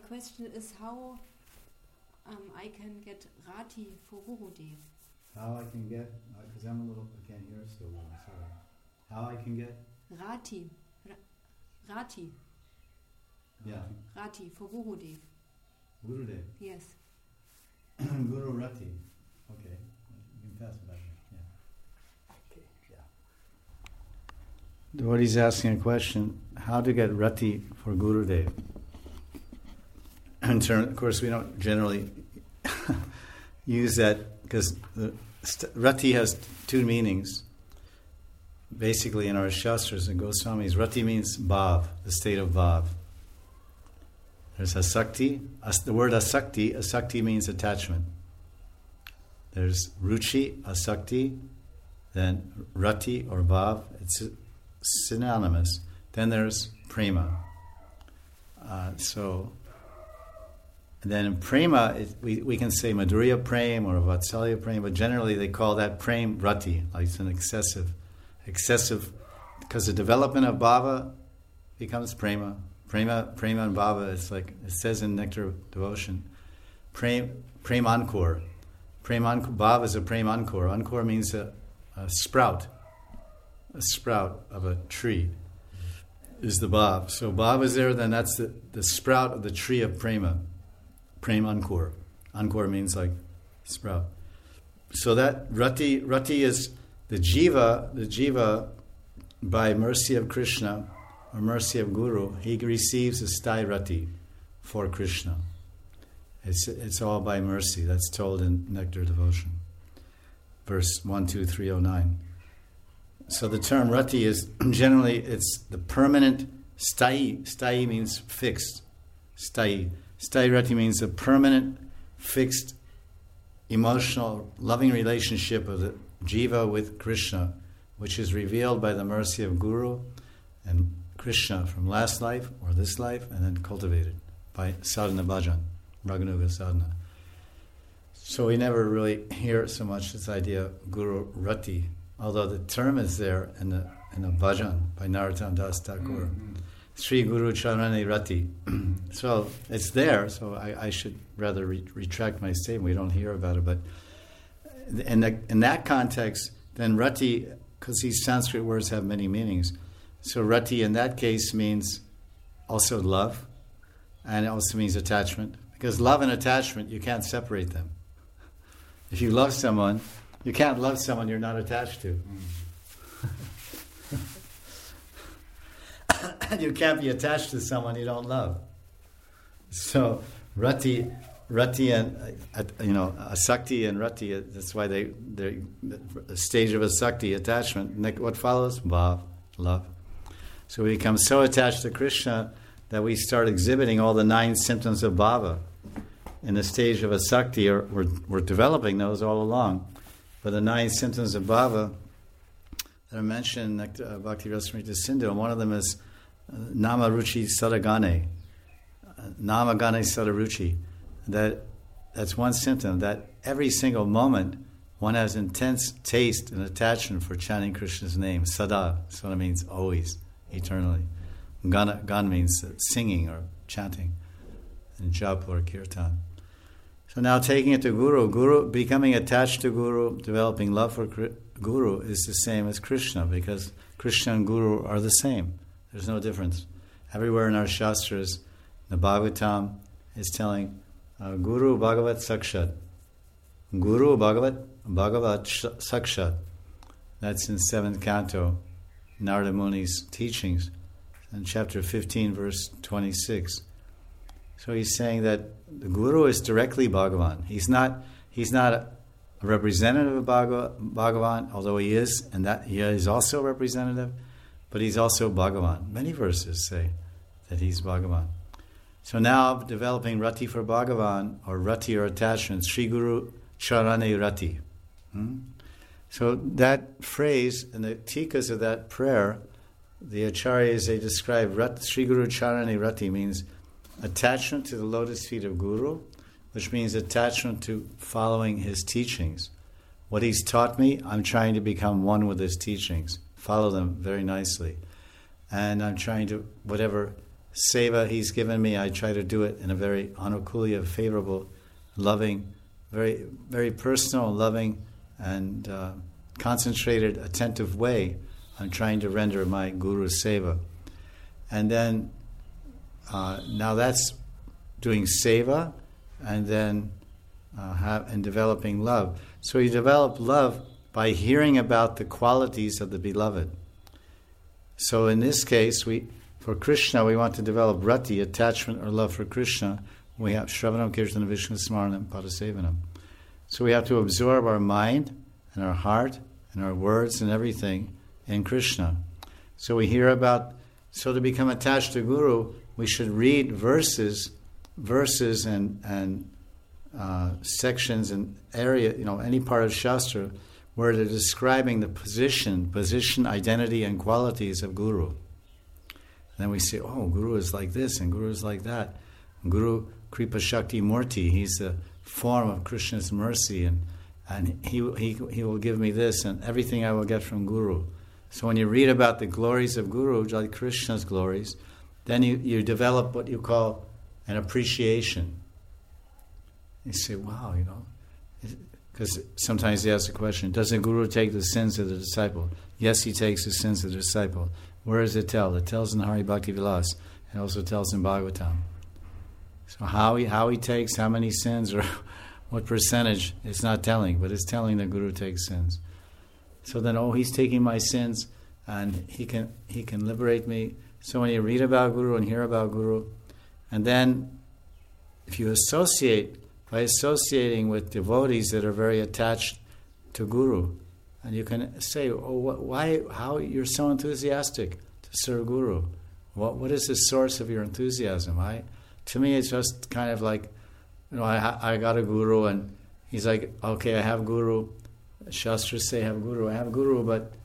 question is how I can get Rati for Gurudev. How I can get, because I can't hear so well, sorry. How I can get? Rati. Rati. Yeah. Rati for Gurudev. Gurudev? Yes. Guru Rati. Okay. You can pass it back. Yeah. Okay, yeah. Devotee's asking a question, how to get Rati for Gurudev? Of course, we don't generally use that because Rati has two meanings. Basically, in our Shastras and Goswamis, Rati means bhav, the state of bhav. There's asakti. The word asakti means attachment. There's ruchi, asakti, then rati or bhav, it's synonymous. Then there's prema. And then in prema, we can say madhurya prem or vatsalya prem, but generally they call that prem rati, like it's an excessive, because the development of bhava becomes prema. Prema and bhava, it's like it says in Nectar of Devotion, prem ankor. Bhava is a prem ankor. Ankor means a sprout of a tree is the bhav. So bhav is there, then that's the sprout of the tree of prema. Prem ankor. Ankor means like sprout. So that rati is the jiva by mercy of Krishna or mercy of Guru, he receives a sthai rati for Krishna. It's all by mercy. That's told in Nectar Devotion. Verse 12309. So the term rati is generally, it's the permanent sthai. Sthai means fixed. Sthai rati means a permanent, fixed, emotional, loving relationship of the jiva with Krishna, which is revealed by the mercy of Guru and Krishna from last life or this life, and then cultivated by sadhana bhajan, raganuga sadhana. So we never really hear so much this idea of Guru Rati, although the term is there in the bhajan by Narottam Das Thakur. Sri Guru Charani Rati. So it's there, so I should rather retract my statement. We don't hear about it, but in that context, then Rati, because these Sanskrit words have many meanings, so Rati in that case means also love, and it also means attachment. Because love and attachment, you can't separate them. If you love someone, you can't love someone you're not attached to. And you can't be attached to someone you don't love. So Rati and Asakti and Rati, that's why they're a stage of Asakti, attachment. What follows? Bhav, love. So we become so attached to Krishna that we start exhibiting all the 9 symptoms of bhava. In the stage of Asakti, we're developing those all along. But the 9 symptoms of bhava that are mentioned in Bhakti Rasamrita Sindhu, and one of them is Nama Ruchi Sadagane. Nama Gane Sadaruchi. That's one symptom, that every single moment one has intense taste and attachment for chanting Krishna's name. Sada. Sada means always, eternally. Gan means singing or chanting. And japa or kirtan. So now taking it to Guru, becoming attached to Guru, developing love for Guru is the same as Krishna, because Krishna and Guru are the same. There's no difference. Everywhere in our Shastras, the Bhagavatam is telling Guru Bhagavat Sakshat. Guru Bhagavat Sakshat. That's in 7th canto, Narada Muni's teachings, in chapter 15, verse 26. So he's saying that the Guru is directly Bhagavan. He's not a representative of Bhagavan, although he is, and that he is also a representative, but he's also Bhagavan. Many verses say that he's Bhagavan. So now developing Rati for Bhagavan, or Rati or attachment, Sri Guru Charane Rati. So that phrase, and the tikas of that prayer, the acharyas, they describe Sri Guru Charane Rati means attachment to the lotus feet of Guru, which means attachment to following his teachings. What he's taught me, I'm trying to become one with his teachings, follow them very nicely. And I'm trying to, whatever seva he's given me, I try to do it in a very anukulya, favorable, loving, very, very personal, loving, and concentrated, attentive way on trying to render my guru seva. And then, now that's doing seva, and then and developing love. So you develop love by hearing about the qualities of the beloved. So in this case, for Krishna, we want to develop rati, attachment or love for Krishna. We have Shravanam, Kirtanam, Vishnu Smaranam, Padasevanam. So we have to absorb our mind and our heart and our words and everything in Krishna. So we hear about, so to become attached to Guru, we should read verses and sections and area, any part of Shastra where they're describing the position, identity, and qualities of Guru. And then we say, oh, Guru is like this and Guru is like that. Guru Kripa Shakti Murti, he's the form of Krishna's mercy, and he will give me this and everything I will get from Guru. So when you read about the glories of Guru, like Krishna's glories, then you develop what you call an appreciation. You say, wow, because sometimes they ask the question, does the Guru take the sins of the disciple? Yes, he takes the sins of the disciple. Where does it tell? It tells in Hari Bhakti Vilas. It also tells in Bhagavatam. So how he takes, how many sins, or what percentage, it's not telling, but it's telling the Guru takes sins. So then, he's taking my sins, and he can liberate me. So when you read about Guru and hear about Guru, and then if you by associating with devotees that are very attached to Guru, and you can say, how you're so enthusiastic to serve Guru? What is the source of your enthusiasm? To me, it's just kind of like, I got a Guru, and he's like, okay, I have Guru. Shastras say have Guru. I have Guru, but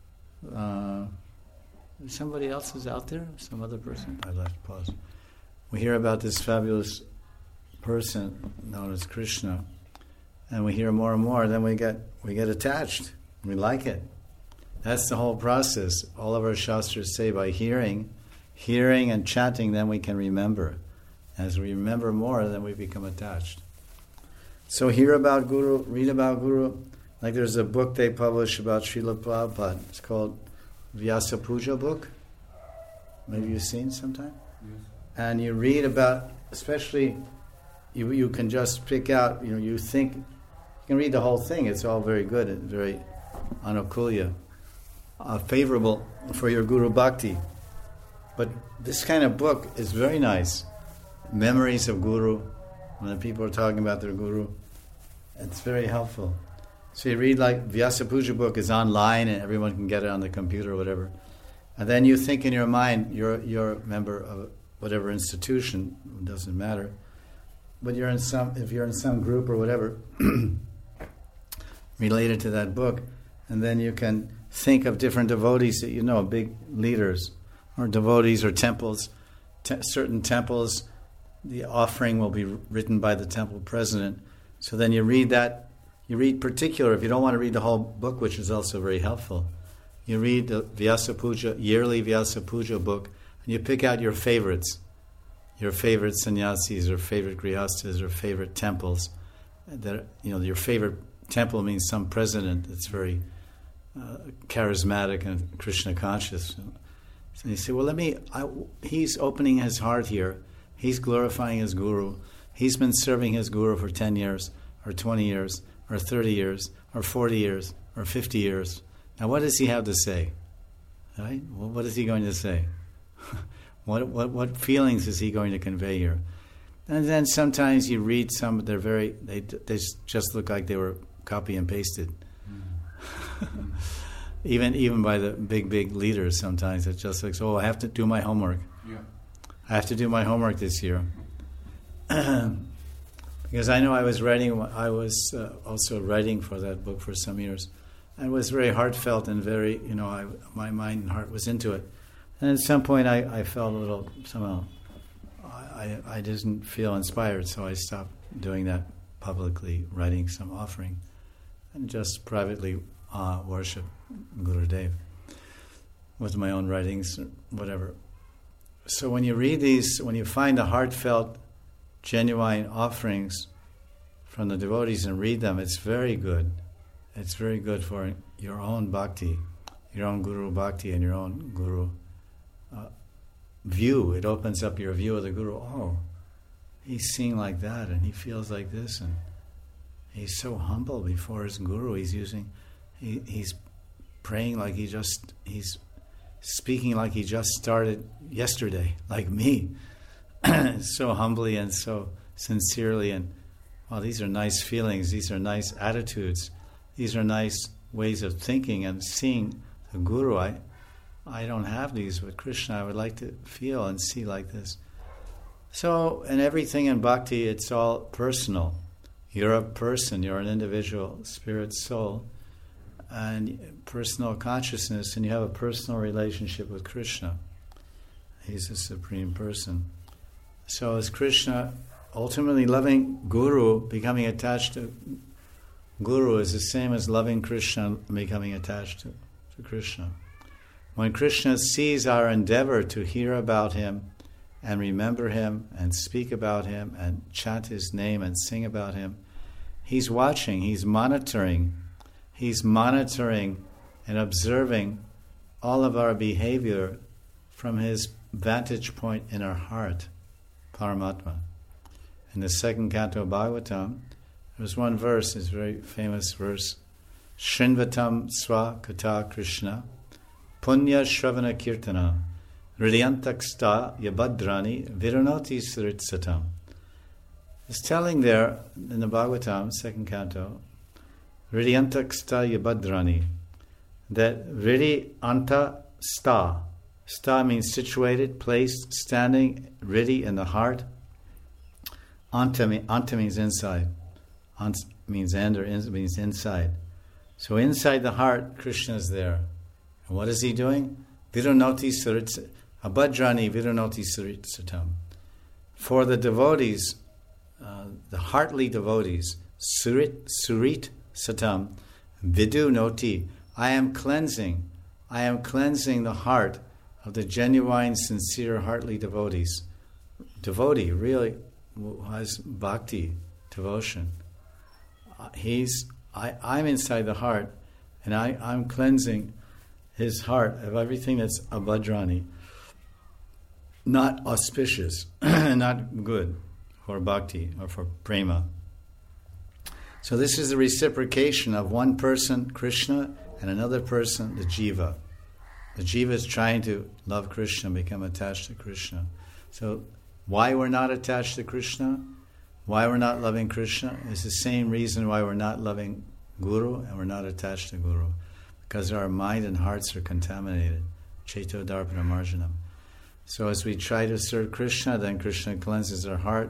somebody else is out there? Some other person? I left, pause. We hear about this fabulous person known as Krishna, and we hear more and more, then we get attached. We like it. That's the whole process. All of our Shastras say by hearing and chanting, then we can remember. As we remember more, then we become attached. So hear about Guru, read about Guru. Like there's a book they publish about Srila Prabhupada. It's called Vyasa Puja book. Maybe you've seen sometime? Yes. And you read about, especially, you can just pick out, you think, you can read the whole thing. It's all very good and very anukulya, favorable for your Guru Bhakti. But this kind of book is very nice. Memories of Guru, when people are talking about their Guru, it's very helpful. So you read, like Vyasa Puja book is online and everyone can get it on the computer or whatever. And then you think in your mind, you're a member of whatever institution, it doesn't matter. But if you're in some group or whatever related to that book, and then you can think of different devotees that big leaders or devotees or temples, certain temples, the offering will be written by the temple president. So then you read that. You read particular, if you don't want to read the whole book, which is also very helpful, you read the Vyasa Puja, yearly Vyasa Puja book, and you pick out your favorites sannyasis or favorite grihastas or favorite temples. That your favorite temple means some president that's very charismatic and Krishna conscious. So you say, well, he's opening his heart here. He's glorifying his Guru. He's been serving his Guru for 10 years or 20 years or 30 years or 40 years or 50 years. Now what does he have to say? Right? Well, what is he going to say? What feelings is he going to convey here? And then sometimes you read some, they just look like they were copy and pasted. Even by the big leaders sometimes it just looks, I have to do my homework. Yeah. I have to do my homework this year. Because I know I was also writing for that book for some years. And it was very heartfelt and very, my mind and heart was into it. And at some point I felt a little, somehow, I didn't feel inspired, so I stopped doing that publicly, writing some offering, and just privately worship Gurudev with my own writings, whatever. So when you read these, when you find the heartfelt, genuine offerings from the devotees and read them, it's very good. It's very good for your own bhakti, your own guru bhakti and your own guru view. It opens up your view of the guru. Oh, he's seeing like that and he feels like this, and he's so humble before his guru. He's praying like he's speaking like he just started yesterday, like me, so humbly and so sincerely. And wow, these are nice feelings, these are nice attitudes, these are nice ways of thinking and seeing the guru. I don't have these with Krishna. I would like to feel and see like this. So, in everything in bhakti, it's all personal. You're a person, you're an individual spirit soul, and personal consciousness, and you have a personal relationship with Krishna. He's the Supreme Person. So as Krishna, ultimately loving Guru, becoming attached to Guru is the same as loving Krishna, becoming attached to Krishna. When Krishna sees our endeavor to hear about Him and remember Him and speak about Him and chant His name and sing about Him, He's watching, He's monitoring and observing all of our behavior from His vantage point in our heart, Paramatma. In the second canto of Bhagavatam, there's one verse, it's a very famous verse, Shrinvatam swa kata Krishna, punya shravana kirtana, hridyantaksta yabhadrani viranoti saritsatam. It's telling there in the Bhagavatam, second canto, hridyantaksta yabhadrani, that hridyanta sta means situated, placed, standing, hridhi in the heart. Anta means inside. Ant means end, or means inside. So inside the heart, Krishna is there. And what is He doing? Viranoti saritsatam. Abhadrani viranoti saritsatam. For the devotees, the heartly devotees, surit satam, vidu noti. I am cleansing the heart of the genuine, sincere, heartly devotees. Devotee really has bhakti, devotion. I'm inside the heart, and I'm cleansing his heart of everything that's abhadrani, not auspicious, not good for bhakti or for prema. So this is the reciprocation of one person, Krishna, and another person, the jiva. The jiva is trying to love Krishna, become attached to Krishna. So why we're not attached to Krishna, why we're not loving Krishna, is the same reason why we're not loving Guru and we're not attached to Guru. Because our mind and hearts are contaminated. Cheto darpana marjanam. So as we try to serve Krishna, then Krishna cleanses our heart.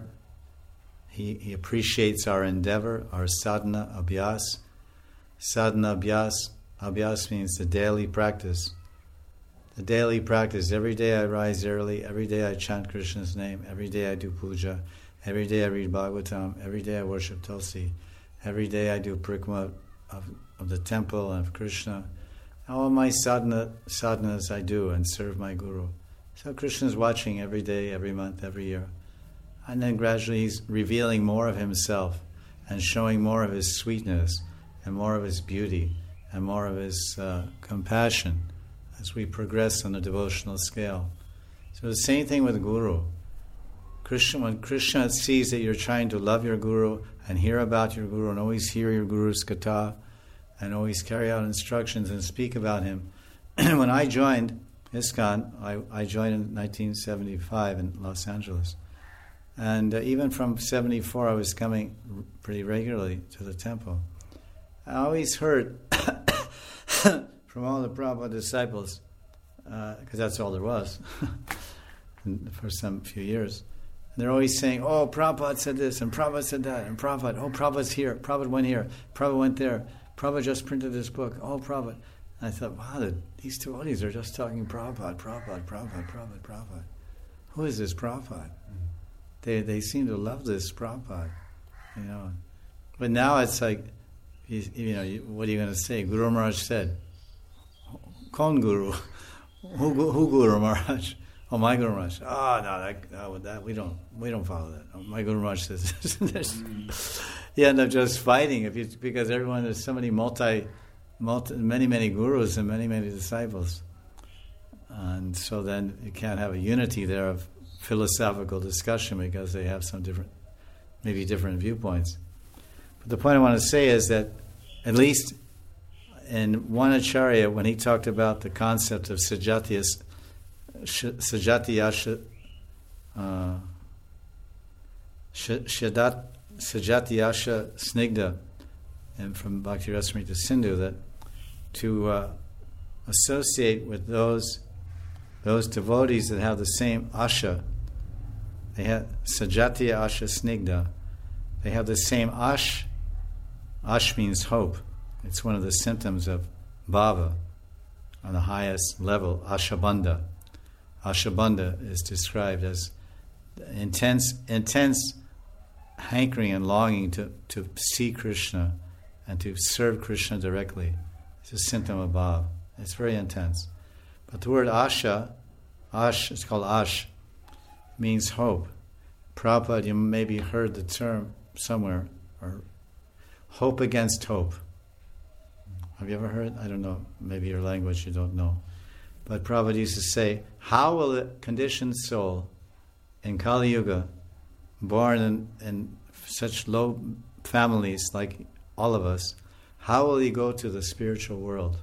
He appreciates our endeavor, our sadhana, abhyas. Sadhana, abhyas. Abhyas means the daily practice. The daily practice. Every day I rise early. Every day I chant Krishna's name. Every day I do puja. Every day I read Bhagavatam. Every day I worship Tulsi. Every day I do parikrama of the temple and of Krishna. All my sadhanas I do and serve my Guru. So Krishna is watching every day, every month, every year. And then gradually He's revealing more of Himself and showing more of His sweetness and more of His beauty and more of His compassion as we progress on the devotional scale. So the same thing with Guru. When Krishna sees that you're trying to love your Guru and hear about your Guru and always hear your Guru's katha and always carry out instructions and speak about him. When I joined ISKCON, I joined in 1975 in Los Angeles. And even from 74, I was coming pretty regularly to the temple. I always heard from all the Prabhupada disciples, because that's all there was for some few years. And they're always saying, oh, Prabhupada said this, and Prabhupada said that, and Prabhupada's here, Prabhupada went here, Prabhupada went there, Prabhupada just printed this book, oh, Prabhupada. And I thought, wow, these devotees are just talking Prabhupada. Who is this Prabhupada? They seem to love this Prabhupada, you know. But now it's like, what are you going to say? Guru Maharaj said, Kon Guru? Who Guru Maharaj? Oh, my Guru Maharaj. Oh, no, that we don't follow that. Oh, my Guru Maharaj says you end up just fighting because everyone, there's so many many gurus and many disciples, and so then you can't have a unity there of philosophical discussion because they have some different viewpoints. But the point I want to say is that at least in one Acharya, when he talked about the concept of Sajatiyasha Snigdha, and from Bhakti Rasamrita Sindhu, that to associate with those devotees that have the same asha, they have Sajatiya Asha Snigdha, they have the same ash. Ash means hope. It's one of the symptoms of bhava on the highest level, ashabandha. Ashabandha is described as intense hankering and longing to see Krishna and to serve Krishna directly. It's a symptom of bhava. It's very intense. But the word asha, it's called ash, means hope. Prabhupada, you maybe heard the term somewhere, or hope against hope. Have you ever heard? I don't know. Maybe your language you don't know. But Prabhupada used to say, how will a conditioned soul in Kali Yuga, born in such low families like all of us, how will he go to the spiritual world?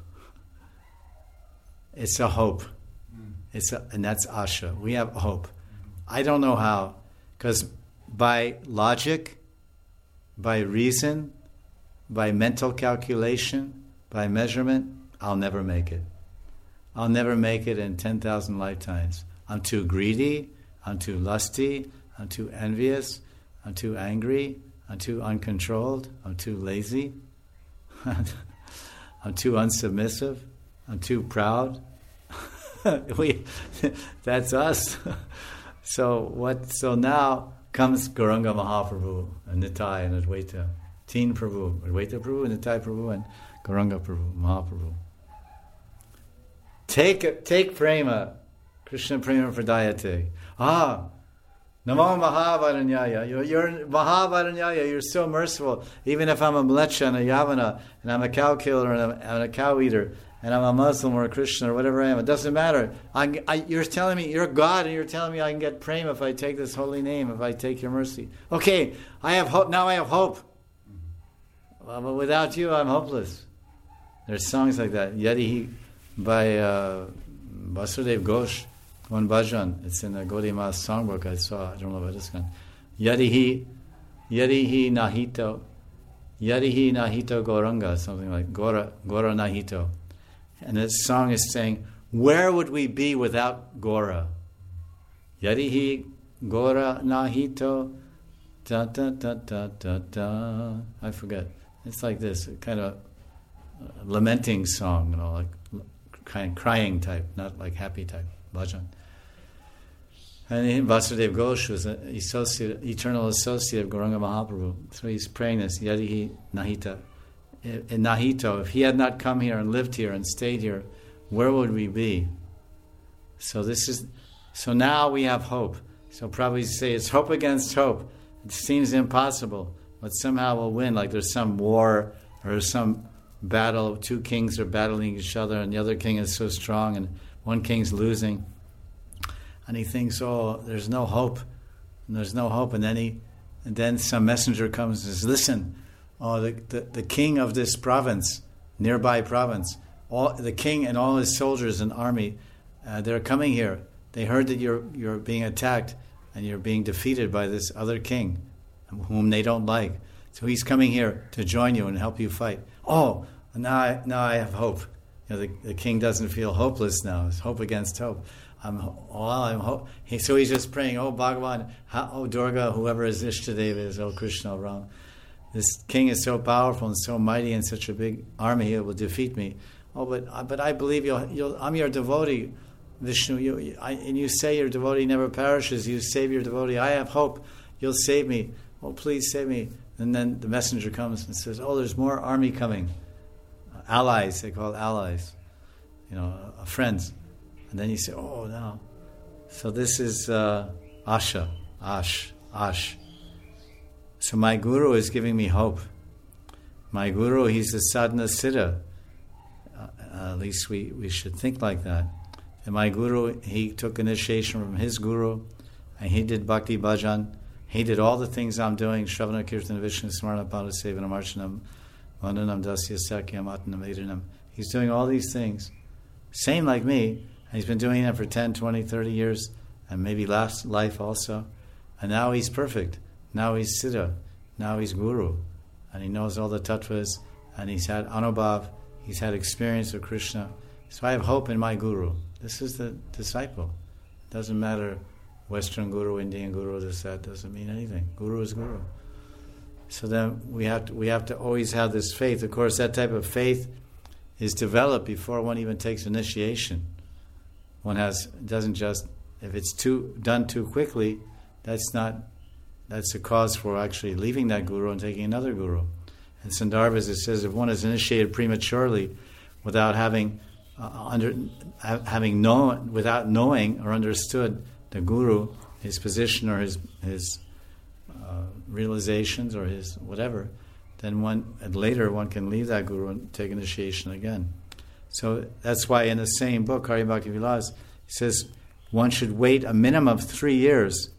It's a hope. And that's asha. We have hope. I don't know how, because by logic, by reason, by mental calculation, by measurement, I'll never make it. I'll never make it in 10,000 lifetimes. I'm too greedy, I'm too lusty, I'm too envious, I'm too angry, I'm too uncontrolled, I'm too lazy, I'm too unsubmissive, I'm too proud. That's us. So now comes Gauranga Mahaprabhu and Nitai and Advaita. Teen Prabhu, Advaita Prabhu, Nitai Prabhu, and Gauranga Prabhu, Mahaprabhu. Take prema, Krishna prema pradayate. Namo Mahavaranyaya. You're Mahavaranyaya, you're so merciful. Even if I'm a mlecha and a yavana, and I'm a cow killer and I'm a cow eater, and I'm a Muslim or a Christian or whatever I am, it doesn't matter. You're telling me, you're God, and you're telling me I can get prema if I take this holy name, if I take your mercy. Okay, I have hope. Now I have hope. Well, but without you, I'm hopeless. There's songs like that. Yadihi by Vasudev Ghosh, one bhajan. It's in the Gaudiya Math songbook I saw. I don't know about this one. Yadihi Nahito Gauranga, something like Gora Nahito. And this song is saying, where would we be without Gora? Yadihi Gora Nahito da da da da da da. I forget. It's like this, kind of lamenting song, like kind of crying type, not like happy type bhajan. And Vasudev Ghosh was an eternal associate of Gauranga Mahaprabhu. So he's praying this, Yadihi Nahita. In Nahito, if he had not come here and lived here and stayed here, where would we be? So now we have hope. So probably say it's hope against hope. It seems impossible, but somehow we'll win. Like there's some war or some battle, two kings are battling each other and the other king is so strong and one king's losing. And he thinks, oh, there's no hope. And there's no hope. And then some messenger comes and says, listen, the king of this province, nearby province, the king and all his soldiers and army, they're coming here. They heard that you're being attacked and you're being defeated by this other king, whom they don't like. So he's coming here to join you and help you fight. Oh, now I have hope. The king doesn't feel hopeless now. It's hope against hope. So he's just praying, oh Bhagavan, oh Durga, whoever his Ishtadev is, oh Krishna, Ram. This king is so powerful and so mighty and such a big army, he will defeat me. Oh, but I believe I'm your devotee, Vishnu. And you say your devotee never perishes. You save your devotee. I have hope. You'll save me. Oh, please save me. And then the messenger comes and says, oh, there's more army coming. Allies, they call it allies. Friends. And then you say, oh, no. So this is Ash. So my Guru is giving me hope. My Guru, he's the Sadhana Siddha. At least we should think like that. And my Guru, he took initiation from his Guru, and he did Bhakti Bhajan. He did all the things I'm doing, Shravana Kirtana Vishnu Smarana Pada Sevanam Archanam Vandanam Dasya Sakyam Atmanam Edanam. He's doing all these things. Same like me. And he's been doing that for 10, 20, 30 years, and maybe last life also. And now he's perfect. Now he's Siddha. Now he's Guru. And he knows all the tattvas, and he's had Anubhav, he's had experience of Krishna. So I have hope in my Guru. This is the disciple. It doesn't matter Western Guru, Indian Guru, this, that, doesn't mean anything. Guru is Guru. So then we have to always have this faith. Of course, that type of faith is developed before one even takes initiation. Doesn't just, if it's done too quickly, that's a cause for actually leaving that Guru and taking another Guru. In Sandarbhas it says if one is initiated prematurely without without knowing or understood the Guru, his position or his realizations or his whatever, then later one can leave that Guru and take initiation again. So that's why in the same book, Arya Bhakti Vilas, it says one should wait a minimum of 3 years,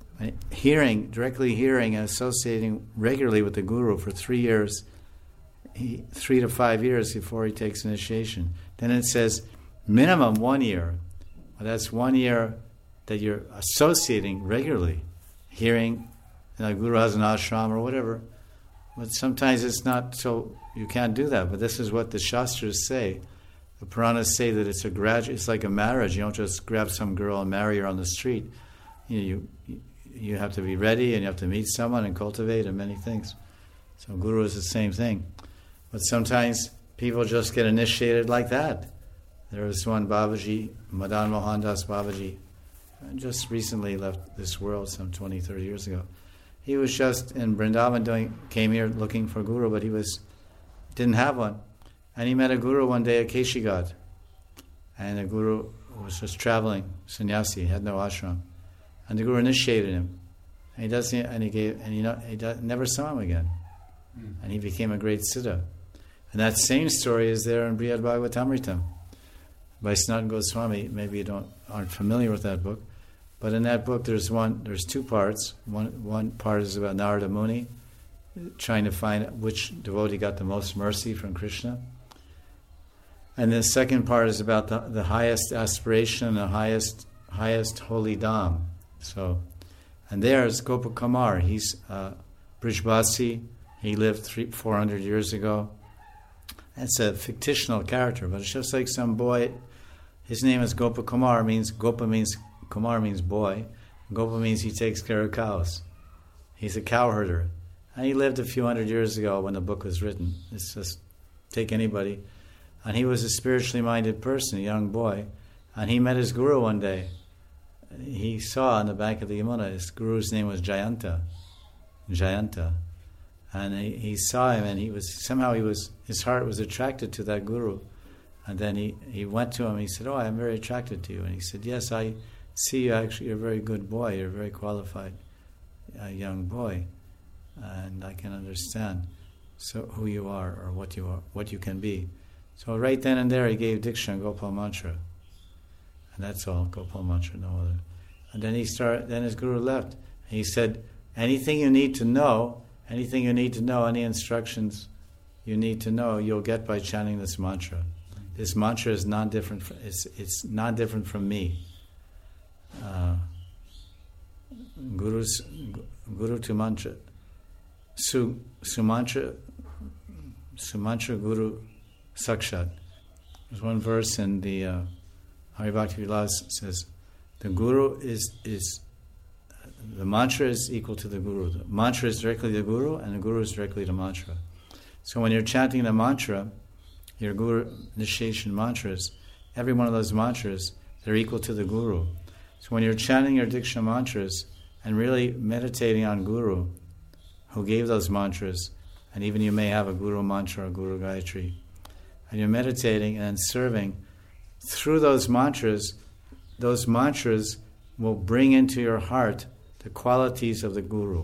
directly hearing and associating regularly with the Guru for 3 years, 3 to 5 years before he takes initiation. Then it says minimum 1 year. Well, that's 1 year that you're associating regularly, hearing, Guru has an ashram or whatever. But sometimes it's not, so you can't do that. But this is what the Shastras say. The Puranas say that it's like a marriage. You don't just grab some girl and marry her on the street. You have to be ready, and you have to meet someone and cultivate and many things. So Guru is the same thing. But sometimes people just get initiated like that. There was one Babaji, Madan Mohandas Babaji, just recently left this world some 20, 30 years ago. He was just in Vrindavan came here looking for Guru, but didn't have one. And he met a Guru one day at Keshighat. And the Guru was just traveling, sannyasi, had no ashram. And the Guru initiated him. And he never saw him again. And he became a great Siddha. And that same story is there in Brihad Bhagavatamritam by Sanatana Goswami. Maybe you aren't familiar with that book. But in that book there's 2 parts. One part is about Narada Muni, trying to find which devotee got the most mercy from Krishna. And the second part is about the highest aspiration, the highest holy dham. So, and there's Gopakumar. He's Brijbasi. He lived 400 years ago. It's a fictional character, but it's just like some boy. His name is Gopakumar. Kumar means boy. Gopa means he takes care of cows. He's a cow herder. And he lived a few hundred years ago when the book was written. It's just, take anybody. And he was a spiritually minded person, a young boy. And he met his Guru one day. He saw on the bank of the Yamuna, his Guru's name was Jayanta. And he saw him, and his heart was attracted to that Guru. And then he went to him, and he said, I'm very attracted to you. And he said, yes, I see you actually, you're a very good boy, you're a very qualified young boy. And I can understand who you are or what you can be. So right then and there he gave Diksha and Gopal Mantra. And that's all, Gopal Mantra, no other. And then then his Guru left. And he said, anything you need to know, any instructions you need to know, you'll get by chanting this mantra. This mantra is non-different. It's non-different from me. Guru to mantra. Sumantra Guru Sakshat. There's one verse in the Hari Bhakti Vilas says, the Guru the mantra is equal to the Guru. The mantra is directly the Guru, and the Guru is directly the mantra. So when you're chanting the mantra, your Guru initiation mantras, every one of those mantras, they're equal to the Guru. So when you're chanting your Diksha mantras and really meditating on Guru, who gave those mantras, and even you may have a Guru mantra or Guru Gayatri, and you're meditating and serving, through those mantras will bring into your heart the qualities of the Guru.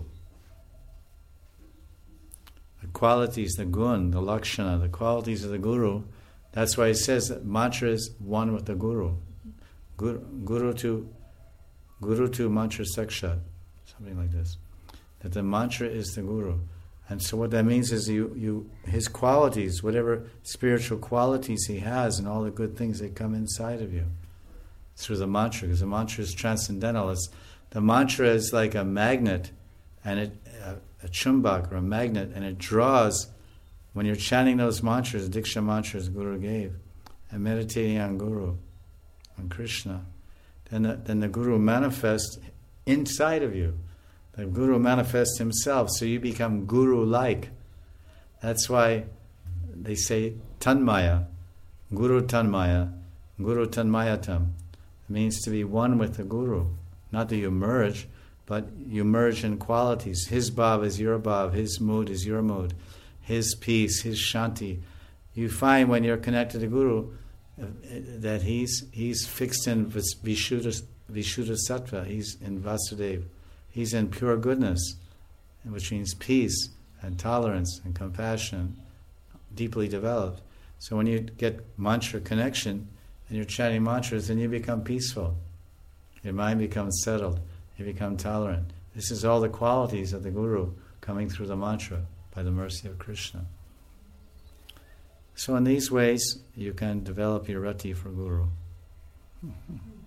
The qualities, the gun, the lakshana, the qualities of the Guru. That's why it says that mantra is one with the Guru. Guru to mantra sakshat, something like this. That the mantra is the Guru. And so what that means is his qualities, whatever spiritual qualities he has and all the good things, they come inside of you through the mantra, because the mantra is transcendental. The mantra is like a magnet, and a chumbak or a magnet, and it draws, when you're chanting those mantras, Diksha mantras Guru gave, and meditating on Guru, on Krishna, then the Guru manifests inside of you. The Guru manifests himself, so you become Guru-like. That's why they say Tanmaya, Guru Tanmayatam. It means to be one with the Guru. Not that you merge, but you merge in qualities. His bhav is your bhav, his mood is your mood, his peace, his shanti. You find when you're connected to Guru that he's fixed in Vishuddha Sattva, he's in Vasudeva. He's in pure goodness, which means peace and tolerance and compassion, deeply developed. So when you get mantra connection and you're chanting mantras, then you become peaceful. Your mind becomes settled. You become tolerant. This is all the qualities of the Guru coming through the mantra by the mercy of Krishna. So in these ways, you can develop your rati for Guru.